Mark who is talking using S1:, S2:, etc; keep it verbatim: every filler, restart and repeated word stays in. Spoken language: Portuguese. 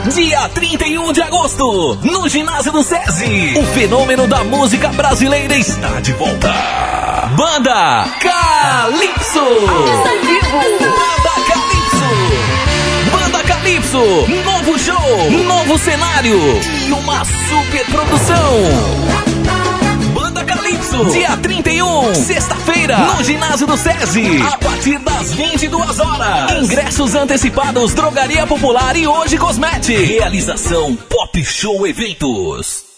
S1: dia trinta e um de agosto, no ginásio do SESI. O fenômeno da música brasileira está de volta. Banda Calypso. Está vivo. Banda Calypso. Banda Calypso. Novo show, novo cenário e uma super produção. Banda Calypso, dia trinta e um, sexta-feira, no ginásio do SESI, a partir das vinte e duas horas. Ingressos antecipados, Drogaria Popular e Hoje Cosmete. Realização Pop Show Eventos.